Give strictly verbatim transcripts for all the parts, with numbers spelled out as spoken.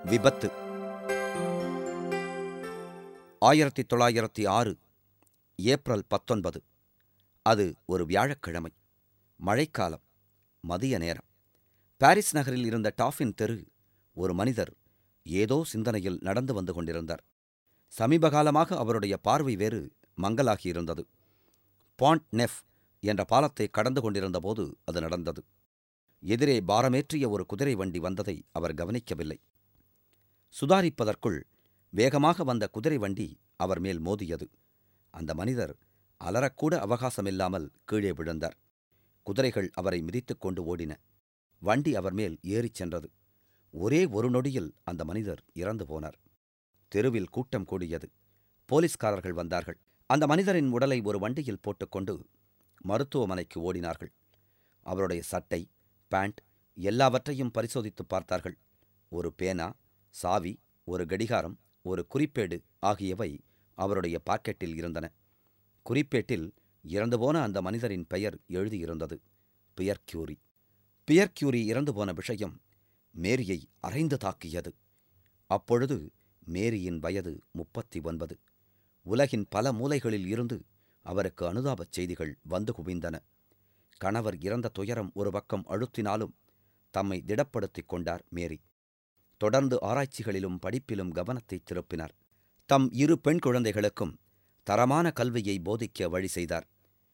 விபத்து. ஆயிரத்தி தொள்ளாயிரத்தி ஆறு ஏப்ரல் பத்தொன்பது. அது ஒரு வியாழக்கிழமை, மழைக்காலம், மதிய நேரம். பாரிஸ் நகரில் இருந்த டாஃபின் தெரு ஒரு மனிதர் ஏதோ சிந்தனையில் நடந்து வந்து கொண்டிருந்தார். சமீபகாலமாக அவருடைய பார்வை வேறு மங்கலாகியிருந்தது. பாண்ட் நெஃப் என்ற பாலத்தை கடந்து கொண்டிருந்தபோது அது நடந்தது. எதிரே பாரமேற்றிய ஒரு குதிரை வண்டி வந்ததை அவர் கவனிக்கவில்லை. சுதாரிப்பதற்குள் வேகமாக வந்த குதிரை வண்டி அவர் மேல் மோதியது. அந்த மனிதர் அலறக்கூட அவகாசமில்லாமல் கீழே விழுந்தார். குதிரைகள் அவரை மிதித்துக் கொண்டு ஓடின. வண்டி அவர் மேல் ஏறிச் சென்றது. ஒரே ஒரு நொடியில் அந்த மனிதர் இறந்து போனார். தெருவில் கூட்டம் கூடியது. போலீஸ்காரர்கள் வந்தார்கள். அந்த மனிதரின் உடலை ஒரு வண்டியில் போட்டுக்கொண்டு மருத்துவமனைக்கு ஓடினார்கள். அவருடைய சட்டை, பேண்ட் எல்லாவற்றையும் பரிசோதித்துப் பார்த்தார்கள். ஒரு பேனா, சாவி, ஒரு கடிகாரம், ஒரு குறிப்பேடு ஆகியவை அவருடைய பாக்கெட்டில் இருந்தன. குறிப்பேட்டில் இறந்துபோன அந்த மனிதரின் பெயர் எழுதியிருந்தது, பியர் கியூரி. பியர் கியூரி இறந்து போன விஷயம் மேரியை அரைந்து தாக்கியது. அப்பொழுது மேரியின் வயது முப்பத்தி ஒன்பது. உலகின் பல மூலைகளில் இருந்து அவருக்கு அனுதாபச் செய்திகள் வந்து குவிந்தன. கணவர் இறந்த துயரம் ஒரு பக்கம் அழுத்தினாலும் தம்மை திடப்படுத்திக் கொண்டார் மேரி. தொடர்ந்து ஆராய்ச்சிகளிலும் படிப்பிலும் கவனத்தை திருப்பினார். தம் இரு பெண் குழந்தைகளுக்கும் தரமான கல்வியை போதிக்க வழி செய்தார்.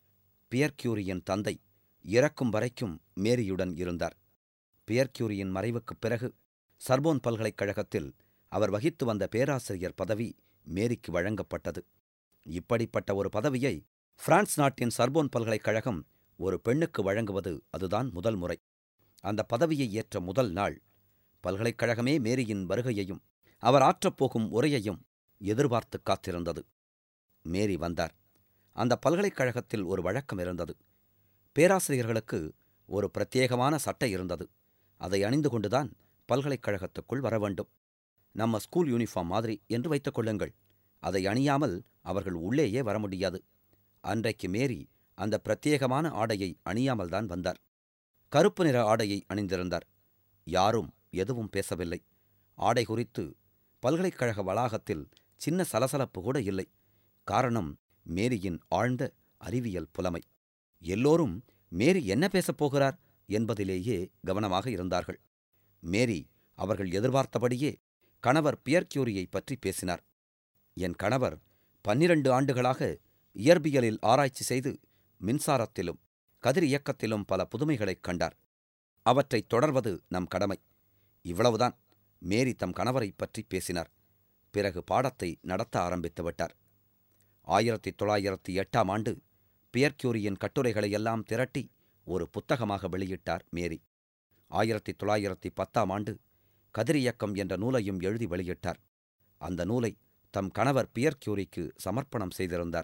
பியர் கியூரியின் தந்தை இறக்கும் வரைக்கும் மேரியுடன் இருந்தார். பியர் கியூரியின் மறைவுக்குப் பிறகு சர்போன் பல்கலைக்கழகத்தில் அவர் வகித்து வந்த பேராசிரியர் பதவி மேரிக்கு வழங்கப்பட்டது. இப்படிப்பட்ட ஒரு பதவியை பிரான்ஸ் நாட்டின் சர்போன் பல்கலைக்கழகம் ஒரு பெண்ணுக்கு வழங்குவது அதுதான் முதல் முறை. அந்த பதவியை ஏற்ற முதல் நாள் பல்கலைக்கழகமே மேரியின் வருகையையும் அவர் ஆற்றப்போகும் உரையையும் எதிர்பார்த்து காத்திருந்தது. மேரி வந்தார். அந்த பல்கலைக்கழகத்தில் ஒரு வழக்கம் இருந்தது. பேராசிரியர்களுக்கு ஒரு பிரத்யேகமான சட்டை இருந்தது. அதை அணிந்து கொண்டுதான் பல்கலைக்கழகத்துக்குள் வர வேண்டும். நம்ம ஸ்கூல் யூனிஃபார்ம் மாதிரி என்று வைத்துக் கொள்ளுங்கள். அதை அணியாமல் அவர்கள் உள்ளேயே வர முடியாது. அன்றைக்கு மேரி அந்த பிரத்யேகமான ஆடையை அணியாமல்தான் வந்தார். கருப்பு நிற ஆடையை அணிந்திருந்தார். யாரும் எதுவும் பேசவில்லை. ஆடை குறித்து பல்கலைக்கழக வளாகத்தில் சின்ன சலசலப்பு கூட இல்லை. காரணம் மேரியின் ஆழ்ந்த அறிவியல் புலமை. எல்லோரும் மேரி என்ன பேசப் போகிறார் என்பதிலேயே கவனமாக இருந்தார்கள். மேரி அவர்கள் எதிர்பார்த்தபடியே கணவர் பியர் கியூரியை பற்றி பேசினார். என் கணவர் பன்னிரண்டு ஆண்டுகளாக இயற்பியலில் ஆராய்ச்சி செய்து மின்சாரத்திலும் கதிர் இயக்கத்திலும் பல புதுமைகளைக் கண்டார். அவற்றைத் தொடர்வது நம் கடமை. இவ்வளவுதான். மேரி தம் கணவரைப் பற்றி பேசினார். பிறகு பாடத்தை நடத்த ஆரம்பித்து விட்டார். ஆயிரத்தி தொள்ளாயிரத்தி எட்டாம் ஆண்டு பியர் கியூரியின் கட்டுரைகளையெல்லாம் திரட்டி ஒரு புத்தகமாக வெளியிட்டார் மேரி. ஆயிரத்தி தொள்ளாயிரத்தி பத்தாம் ஆண்டு கதிரியக்கம் என்ற நூலையும் எழுதி வெளியிட்டார். அந்த நூலை தம் கணவர் பியர் கியூரிக்கு சமர்ப்பணம் செய்திருந்தார்.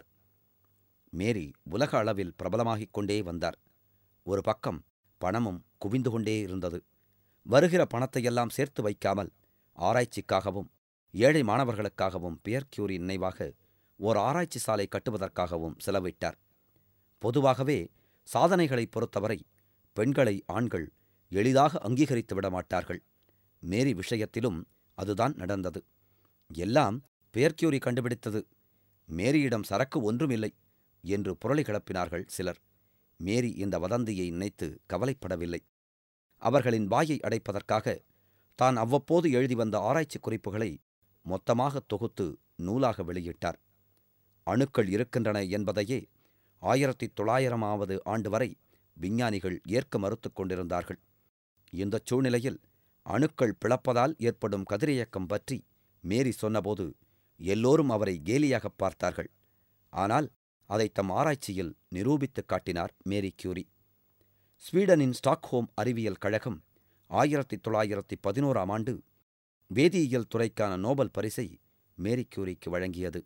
மேரி உலக அளவில் பிரபலமாகிக் கொண்டே வந்தார். ஒரு பக்கம் பணமும் குவிந்து கொண்டே இருந்தது. வருகிற பணத்தையெல்லாம் சேர்த்து வைக்காமல் ஆராய்ச்சிக்காகவும் ஏழை மாணவர்களுக்காகவும் பியர் கியூரி நினைவாக ஓர் ஆராய்ச்சி சாலை கட்டுவதற்காகவும் செலவிட்டார். பொதுவாகவே சாதனைகளை பொறுத்தவரை பெண்களை ஆண்கள் எளிதாக அங்கீகரித்து விட மாட்டார்கள். மேரி விஷயத்திலும் அதுதான் நடந்தது. எல்லாம் பியர் கியூரி கண்டுபிடித்தது, மேரியிடம் சரக்கு ஒன்றுமில்லை என்று புரளி கிளப்பினார்கள் சிலர். மேரி இந்த வதந்தியை நினைத்து கவலைப்படவில்லை. அவர்களின் வாயை அடைப்பதற்காக தான் அவ்வப்போது எழுதி வந்த ஆராய்ச்சி குறிப்புகளை மொத்தமாக தொகுத்து நூலாக வெளியிட்டார். அணுக்கள் இருக்கின்றன என்பதையே ஆயிரத்தி தொள்ளாயிரமாவது ஆண்டு வரை விஞ்ஞானிகள் ஏற்க மறுத்து கொண்டிருந்தார்கள். இந்தச் சூழ்நிலையில் அணுக்கள் பிளப்பதால் ஏற்படும் கதிரியக்கம் பற்றி மேரி சொன்னபோது எல்லோரும் அவரை கேலியாகப் பார்த்தார்கள். ஆனால் அதை தம் ஆராய்ச்சியில் நிரூபித்துக் காட்டினார் மேரி கியூரி. ஸ்வீடனின் ஸ்டாக்ஹோம் அறிவியல் கழகம் ஆயிரத்தி தொள்ளாயிரத்தி பதினோராம் ஆண்டு வேதியியல் துறைக்கான நோபல் பரிசை மேரி கியூரிக்கு வழங்கியது.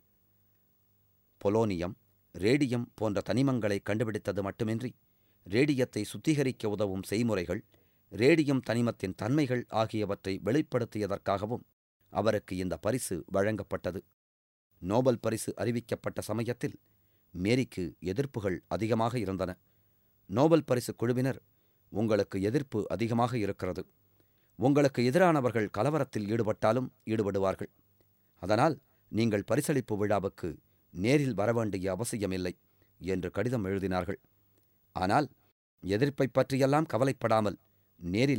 பொலோனியம், ரேடியம் போன்ற தனிமங்களை கண்டுபிடித்தது மட்டுமின்றி ரேடியத்தை சுத்திகரிக்க உதவும் செய்முறைகள், ரேடியம் தனிமத்தின் தன்மைகள் ஆகியவற்றை வெளிப்படுத்தியதற்காகவும் அவருக்கு இந்த பரிசு வழங்கப்பட்டது. நோபல் பரிசு அறிவிக்கப்பட்ட சமயத்தில் மேரிக்கு எதிர்ப்புகள் அதிகமாக இருந்தன. நோபல் பரிசு குழுவினர், உங்களுக்கு எதிர்ப்பு அதிகமாக இருக்கிறது, உங்களுக்கு எதிரானவர்கள் கலவரத்தில் ஈடுபட்டாலும் ஈடுபடுவார்கள். அதனால் நீங்கள் பரிசளிப்பு விழாவுக்கு நேரில் வரவேண்டிய அவசியமில்லை என்று கடிதம் எழுதினார்கள். ஆனால் எதிர்ப்பைப் பற்றியெல்லாம் கவலைப்படாமல் நேரில்